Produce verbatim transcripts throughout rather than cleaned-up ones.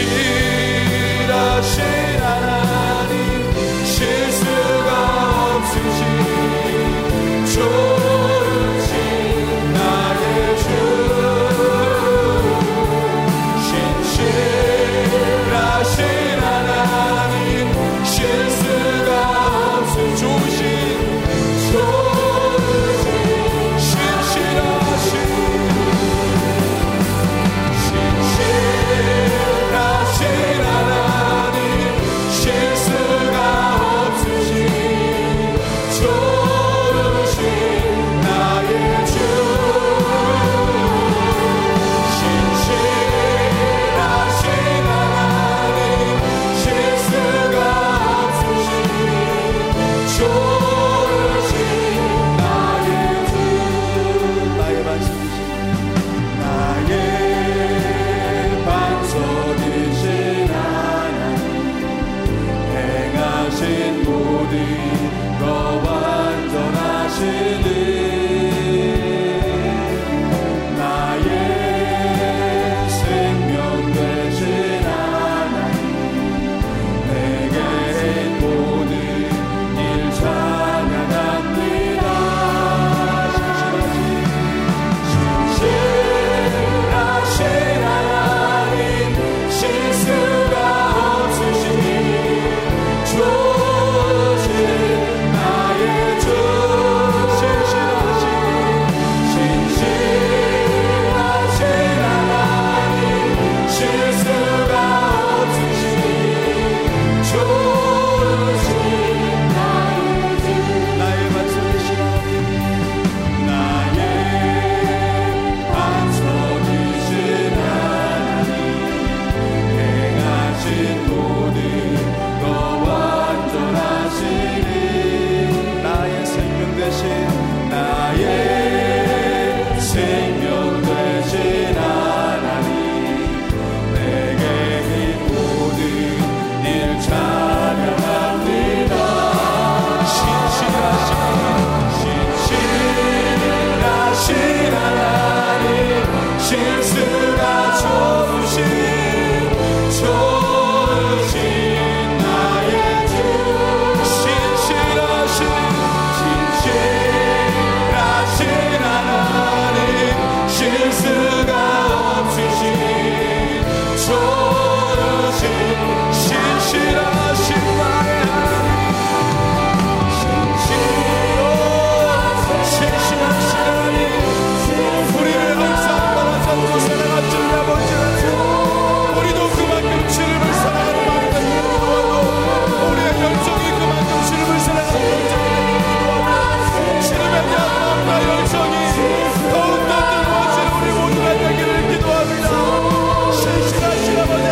더욱더 뜨거워지는 우리 모두가 되기를 기도합니다. 신실하신 아버지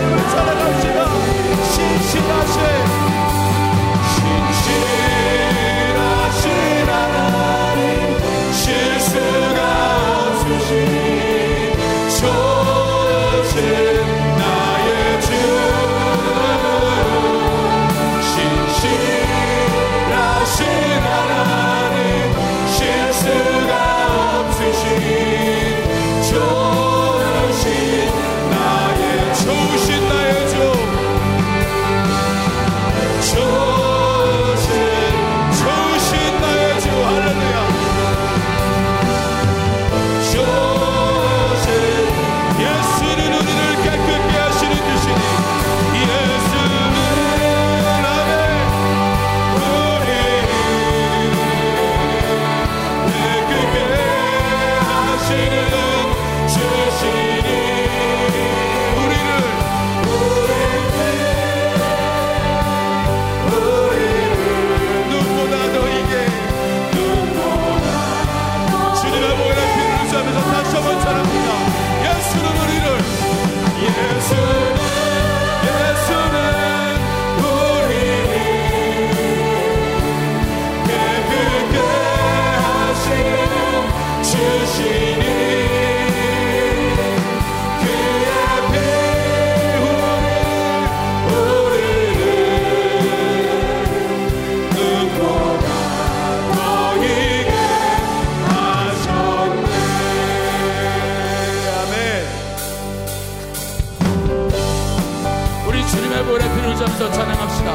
십자가의 보혈의 피를 잡으면서 찬양합시다.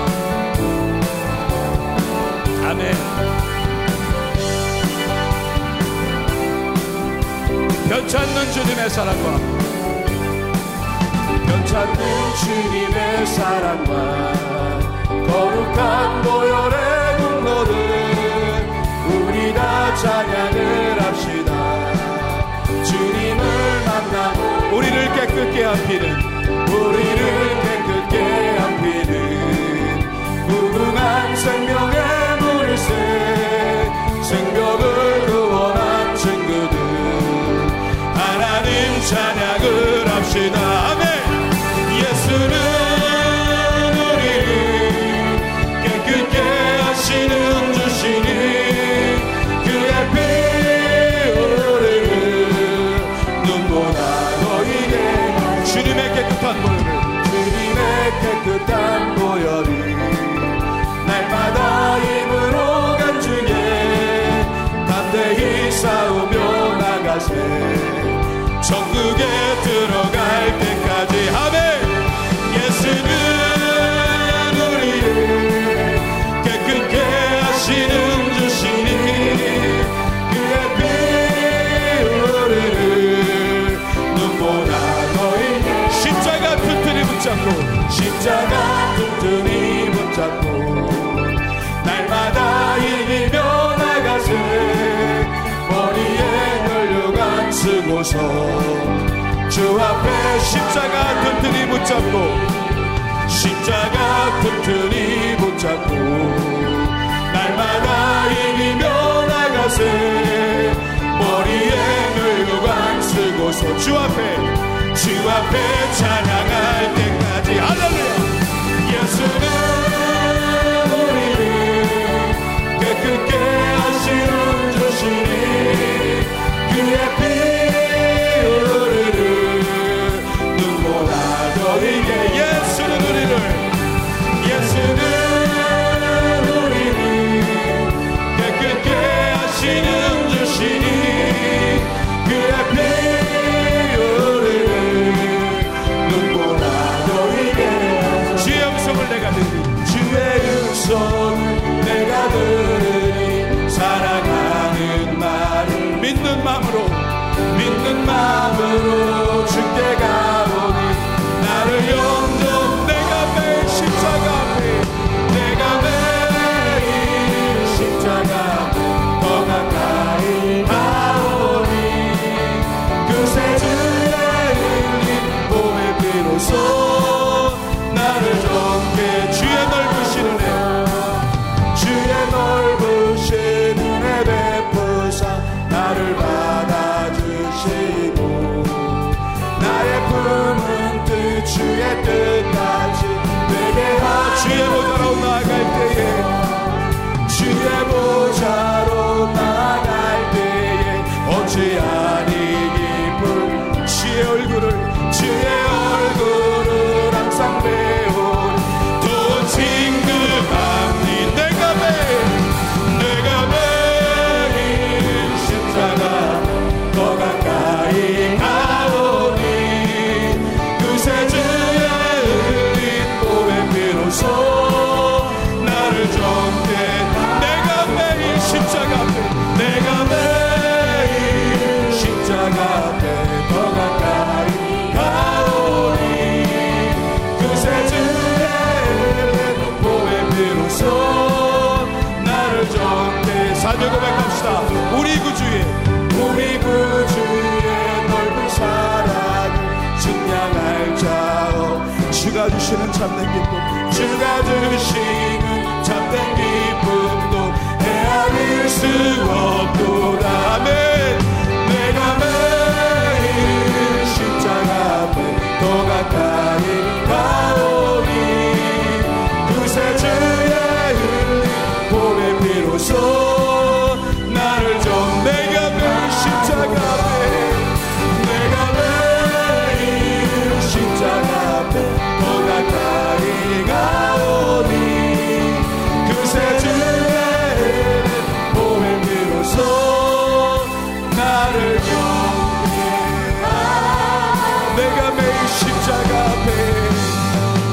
아멘. 변찮는 주님의 사랑과 변찮는 주님의 사랑과 거룩한 보혈의 공로를 우리 다 찬양을 합시다. 주님을 만나고 우리를 깨끗게 한 피는 우리를 깨끗게 한 피는 무궁한 생명의 물새 생명을 구원한 친구들 하나님 찬양을 합시다. 아멘. 예수는 우리를 깨끗게 하시는 주시니 그의 피 우리를 눈보라 너희에게 주님의 깨끗한 보혈을 주님의 깨끗한 보혈이 날마다 힘으로 간증해 담대히 싸우며 나가세 천국에 들어갈 때까지. 아멘. 예수는 우리를 깨끗게 하시는 주시니 그의 피 우리를 눈보라 너희에게 십자가 튼튼히 붙잡고 십자가 튼튼히 붙잡고 날마다 이기며 나가세 머리에 혈류관 쓰고서 주 앞에 십자가 튼튼히 붙잡고 십자가 튼튼히 붙잡고 날마다 이기며 나가세 머리에 혈류관 쓰고서 주 앞에 주 앞에 찬양할 때까지. 할렐루야. 예수는 우리를 깨끗게 하시는 주시니 그의 피 우리를 눈보라 너희에게 예수는 우리를 예수는 우리를 깨끗게 하시는 주시니 그의 피 우리를 눈보라 너희에게 주의 음성을 내가 듣니 주의 음성을 내가 들으니 사랑하는 말을 믿는 마음으로 믿는 마음으로 주께 가오니 나를 영접 내가 매일 십자가 앞에 내가 매일 십자가 더 가까이 가오니 그새 주의 흘린 봄의 비로소 나를 정케 주의 넓으신 은혜 주의 넓으신 은혜 베푸사 나를 받아주시고 나의 품은 뜻 주의 뜻까지 내게 하 주의 보좌로 나아갈 때에 주의 보좌로 나아갈 때에 어찌하니 기쁠 주의 얼굴을 주의 얼굴을 항상 배운 또 친근함이 내가 매일 내가 매일 십자가 더 가까이 가오니 그새 주의 흘린 봄의 비로소 나를 정케 내가 매일 십자가 앞에 내가 매일 십자가 앞에 더 가까이 가오니 그새 주의 흘린 봄의 비로소 나를 정케 사죄 고백합시다. 우리 구주의 우리 구주의 넓은 사랑을 증량할 자오 주가 주시는 참된 기쁨 주가 주시는 참된 기쁨도 헤아릴 수 없도다. 아멘. 내가 매일 십자가 앞에 더 가까이 가오니 그새 주의 흘린 봄의 비로소 나를 좀 내가 매일 십자가 앞에 내가 매일 십자가 앞에 더 가까이 가오니 그새 주의 흘린 봄의 비로소 나를 정케하라. 내가 매일 십자가 앞에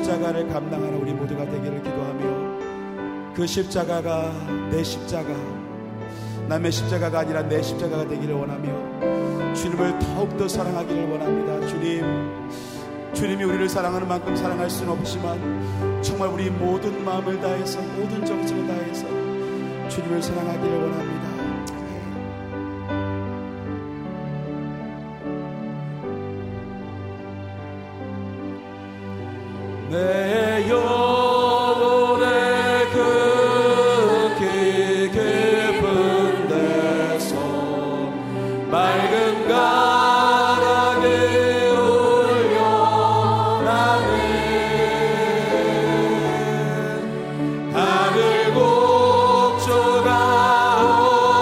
십자가를 감당하는 우리 모두가 되기를 기도하며, 그 십자가가 내 십자가, 남의 십자가가 아니라 내 십자가가 되기를 원하며, 주님을 더욱더 사랑하기를 원합니다. 주님, 주님이 우리를 사랑하는 만큼 사랑할 수는 없지만 정말 우리 모든 마음을 다해서, 모든 정성을 다해서 주님을 사랑하기를 원합니다. 내 영혼의 극히 깊은 데서 맑은 가락이 울려나네. 하늘 곡조가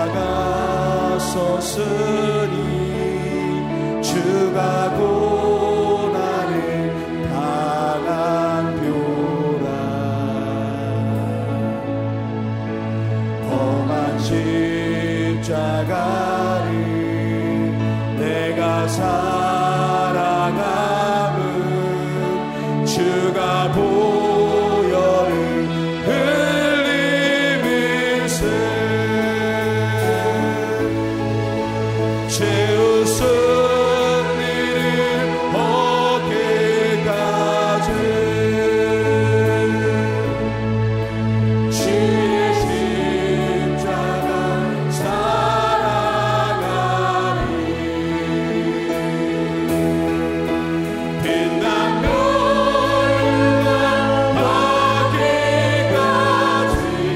다가섰으니 주가 고난을 당한 뼈라. 험한 십자가를 내가 사랑함은 주가 보혈을 흘리면서 죄의 승리를 얻기까지 주의 십자가 사랑하리. 빛난 별과 받기까지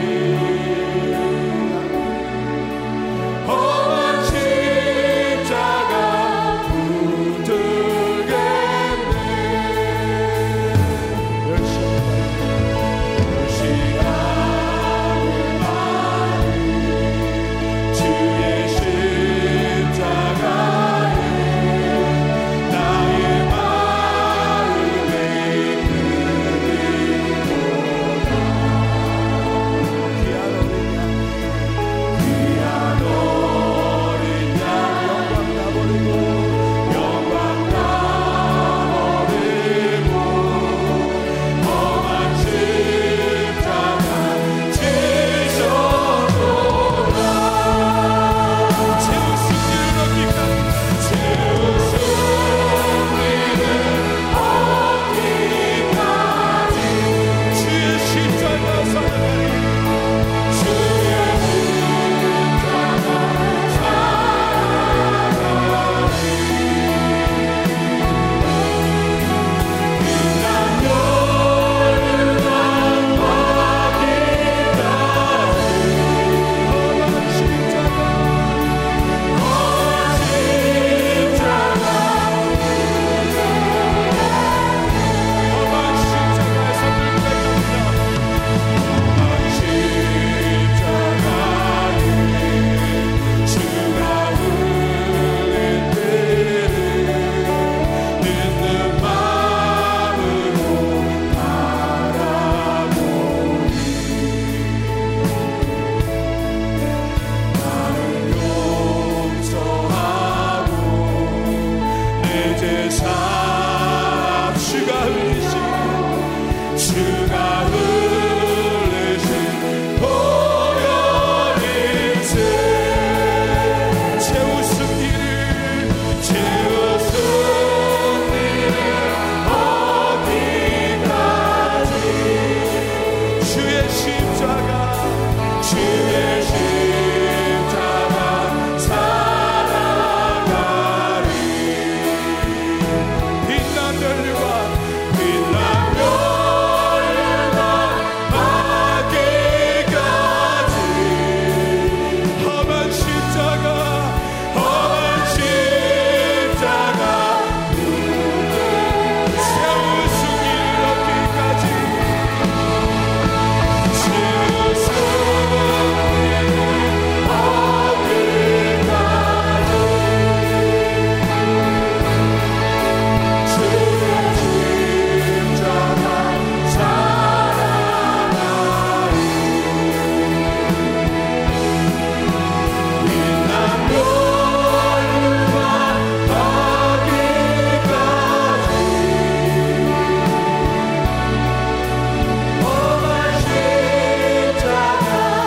험한 십자가 붙들겠네. 열시간을 많이 주의 십자가에 나의 마음에 그리도다. 귀한 어린 양, 귀한 어린 양, 영광 나버리고 영광 나버리고 험한 십자가 지셨도다. 죄의 승리를 얻기까지 죄의 승리를 얻기까지 주의 십자가 사랑하리. 주의 십자가 사랑하리. 빛난 별과 받기까지 험한 십자가 험한 십자가 험한 십자가에서 들려갑니다. 험한 십자가에 주가 흘린 피를 믿는 마음으로 바라보니 나를 용서하고 내 죄사 주가 흘리신 주가 흘리신 보혈인세 죄의 승리를 죄의 승리를 얻기까지 주의 십자가 주의 십자가 사랑하리. 빛난 별과 빛난 별과 받기까지 험한 십자가 험한 십자가 세운 승리를 얻기까지 주의 승리를 얻기까지 주의 십자가 사랑하리. 빛난 별과 받기까지 험한 십자가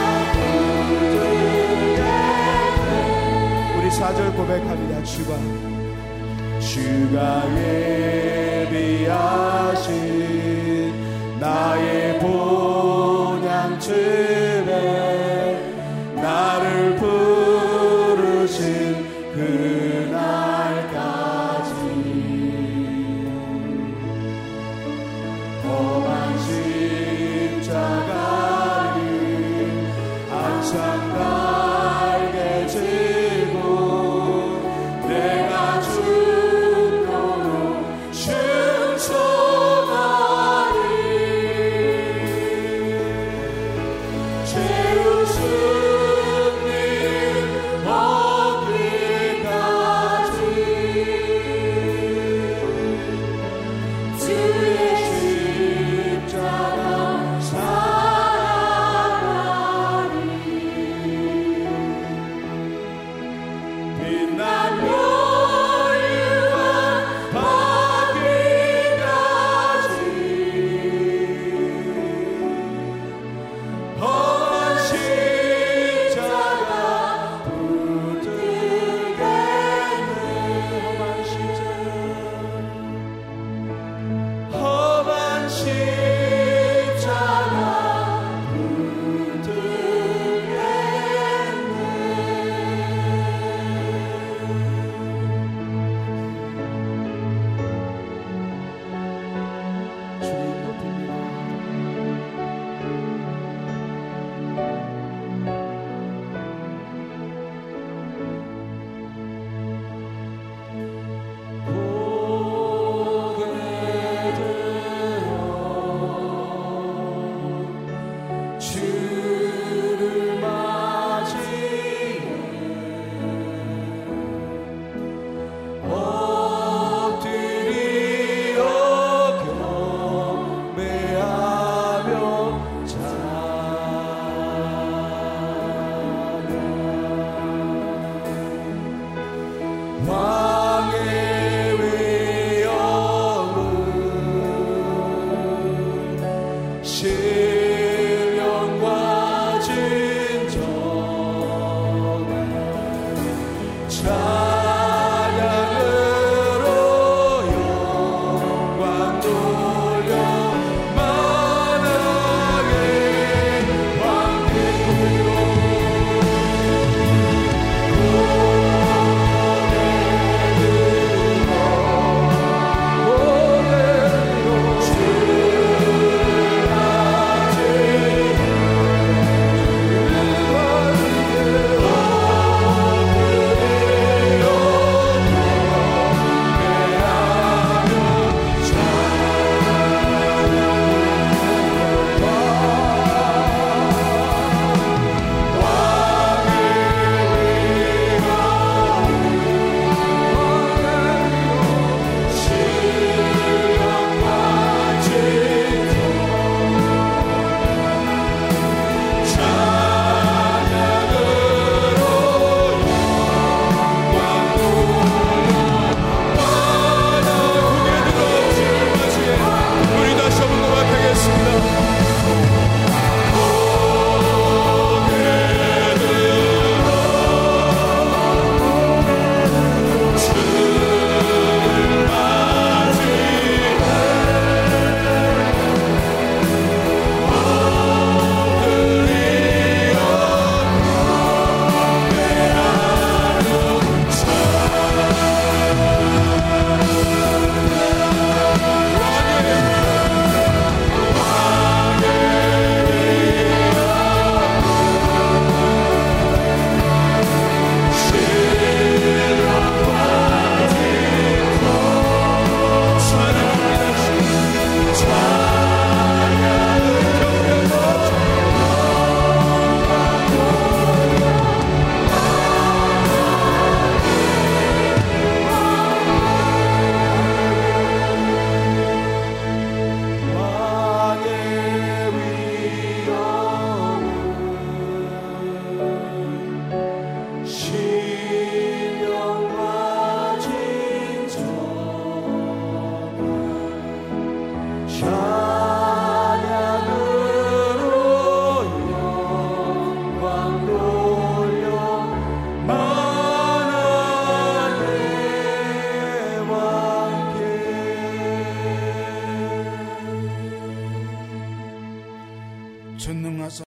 붙들겠네. 우리 사 절 고백합니다. 주가 주가 예비하신 나의 복